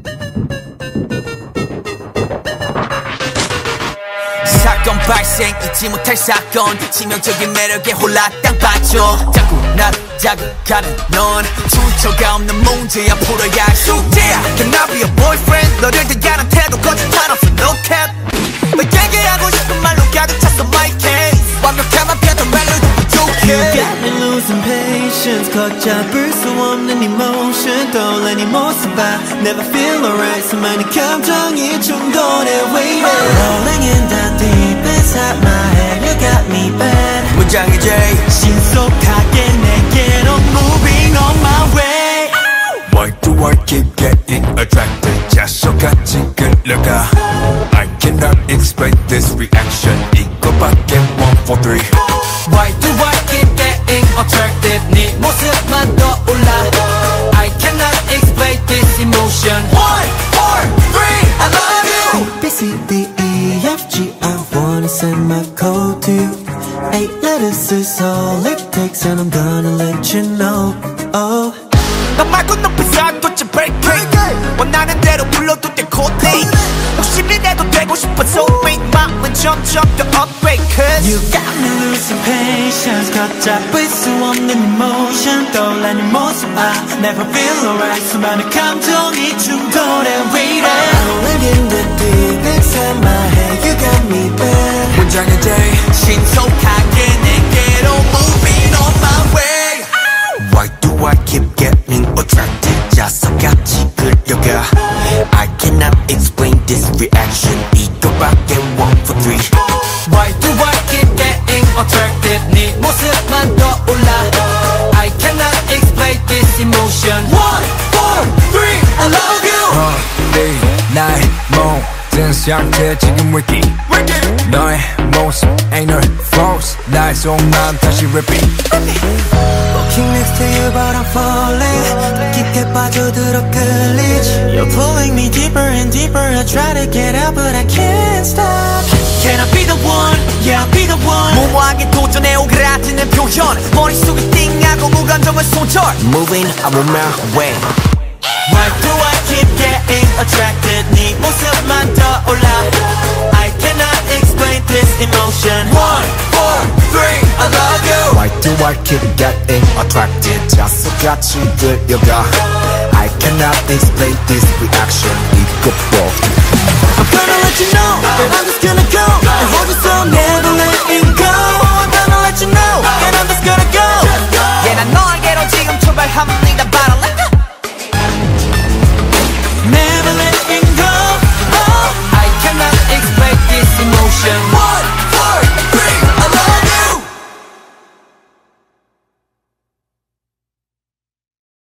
사건 발생 잊지 못할 사건 치명적인 매력에 홀라 땅 빠져 자꾸 나를 자극하는 넌 출처가 없는 문제야 풀어야 할 숙제야 Can I be your boyfriend 너를 대하는 태도 거짓말 없어 no cap 너에게 하고 싶은 말로 가득 찼어 my case 완벽함만 펴도 말로도 부족해 You got me losing patience 걷잡을 수 없는 emotion 떠올리니 모습 봐 Never feel alright 수많은 감정이 충돌해 waiting Rolling in the deep inside my head You got me bad 문장의 J 신속하게 내게로 moving on my way Why do I keep getting attracted 자석같이 끌려가 I cannot explain this reaction 이거밖에 1, 4, 3 Why do I keep getting attracted 네 모습만 떠올라 I cannot explain this emotion 1, 4, 3 I love you A, B, C, D, E, F, G I wanna send my code to you 8 letters is all it takes and I'm gonna let you know Oh 너 말고 높이서 도대체 break 원하는 대로 불러도 돼 코딩 욕심이 내도 되고 싶어서 wait 마음은 점점 더 upgrade cause You got me losing patience 걷잡을 수 없는 emotion 떠올라는 모습 I never feel alright 수많은 감정이 충돌해 waiting Rolling in the deep inside my head You got me bad 문장의 J 신속하게 내게로 moving on my way Why do I keep getting attracted 자석같이 끌려가 I cannot explain this reaction 이거밖에 1, 4, 3 Why do I keep getting attracted 네 모습만 떠올라 I cannot explain this emotion 1, 4, 3 I love you 네 나의 모든 상태 지금 wiki 너의 모습 ain't no false 나의 속마음 다시 repeat Walking next to you but I'm falling 깊게 빠져들어 끌리지 You're pulling me deeper and deeper I try to get out but I can't stop Can I be the one? Yeah I'll be the one 무모하게 도전해 오그라드는 표현 머릿속에 띵하고 무감정은 손절 Moving I'm on my way Why do I keep getting attracted 네 모습만 떠올라 I cannot explain this emotion 1, 4, 3 I love you Why do I keep getting attracted 자석같이 끌려가 I cannot explain this reaction 이것도